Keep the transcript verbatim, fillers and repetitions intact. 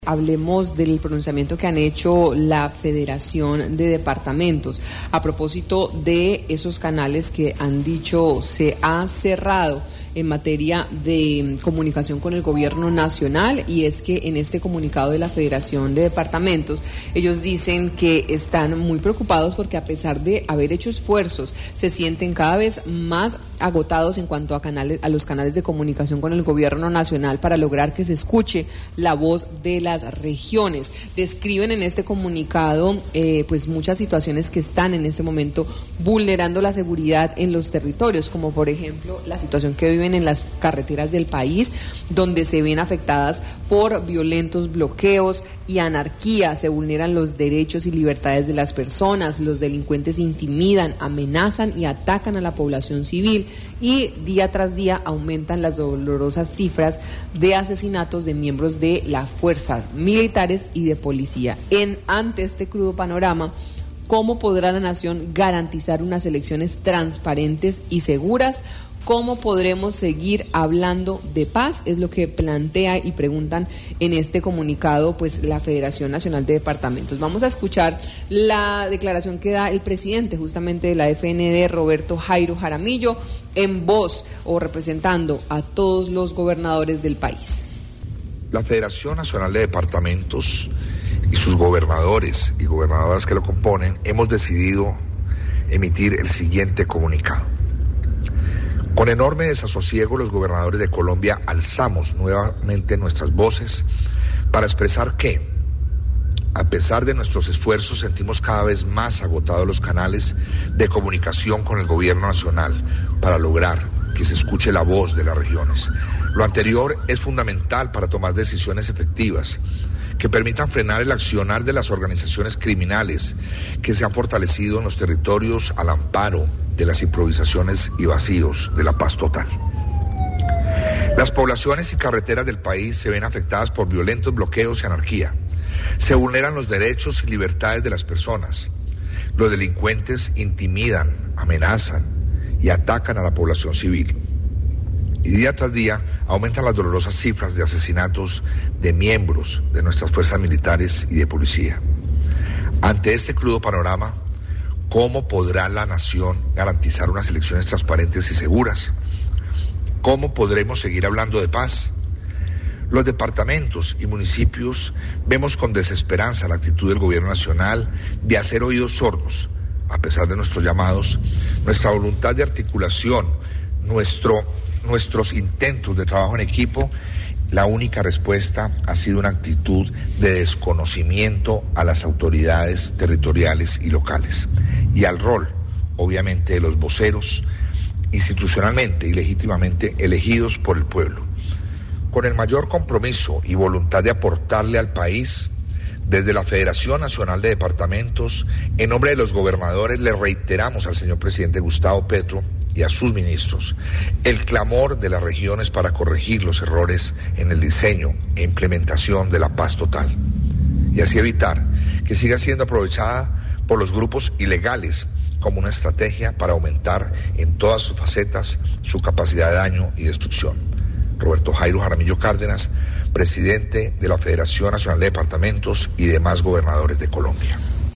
Hablemos del pronunciamiento que han hecho la Federación de Departamentos a propósito de esos canales que han dicho se ha cerrado en materia de comunicación con el gobierno nacional, y es que en este comunicado de la Federación de Departamentos ellos dicen que están muy preocupados porque a pesar de haber hecho esfuerzos se sienten cada vez más agotados en cuanto a canales, a los canales de comunicación con el gobierno nacional para lograr que se escuche la voz de las regiones. Describen en este comunicado eh, pues muchas situaciones que están en este momento vulnerando la seguridad en los territorios, como por ejemplo la situación que viven en las carreteras del país, donde se ven afectadas por violentos bloqueos y anarquía, se vulneran los derechos y libertades de las personas, los delincuentes intimidan, amenazan y atacan a la población civil, y día tras día aumentan las dolorosas cifras de asesinatos de miembros de las fuerzas militares y de policía. En ante este crudo panorama, ¿cómo podrá la nación garantizar unas elecciones transparentes y seguras? ¿Cómo podremos seguir hablando de paz? Es lo que plantea y preguntan en este comunicado pues la Federación Nacional de Departamentos. Vamos a escuchar la declaración que da el presidente justamente de la F N D, Roberto Jairo Jaramillo, en voz o representando a todos los gobernadores del país. La Federación Nacional de Departamentos y sus gobernadores y gobernadoras que lo componen hemos decidido emitir el siguiente comunicado. Con enorme desasosiego, los gobernadores de Colombia alzamos nuevamente nuestras voces para expresar que, a pesar de nuestros esfuerzos, sentimos cada vez más agotados los canales de comunicación con el gobierno nacional para lograr que se escuche la voz de las regiones. Lo anterior es fundamental para tomar decisiones efectivas que permitan frenar el accionar de las organizaciones criminales que se han fortalecido en los territorios al amparo de las improvisaciones y vacíos de la paz total. Las poblaciones y carreteras del país se ven afectadas por violentos bloqueos y anarquía. Se vulneran los derechos y libertades de las personas. Los delincuentes intimidan, amenazan y atacan a la población civil. Y día tras día aumentan las dolorosas cifras de asesinatos de miembros de nuestras fuerzas militares y de policía. Ante este crudo panorama, ¿cómo podrá la nación garantizar unas elecciones transparentes y seguras? ¿Cómo podremos seguir hablando de paz? Los departamentos y municipios vemos con desesperanza la actitud del gobierno nacional de hacer oídos sordos, a pesar de nuestros llamados, nuestra voluntad de articulación, nuestro, nuestros intentos de trabajo en equipo. La única respuesta ha sido una actitud de desconocimiento a las autoridades territoriales y locales y al rol, obviamente, de los voceros institucionalmente y legítimamente elegidos por el pueblo. Con el mayor compromiso y voluntad de aportarle al país, desde la Federación Nacional de Departamentos, en nombre de los gobernadores, le reiteramos al señor presidente Gustavo Petro y a sus ministros el clamor de las regiones para corregir los errores en el diseño e implementación de la paz total y así evitar que siga siendo aprovechada por los grupos ilegales como una estrategia para aumentar en todas sus facetas su capacidad de daño y destrucción. Roberto Jairo Jaramillo Cárdenas, presidente de la Federación Nacional de Departamentos y demás gobernadores de Colombia.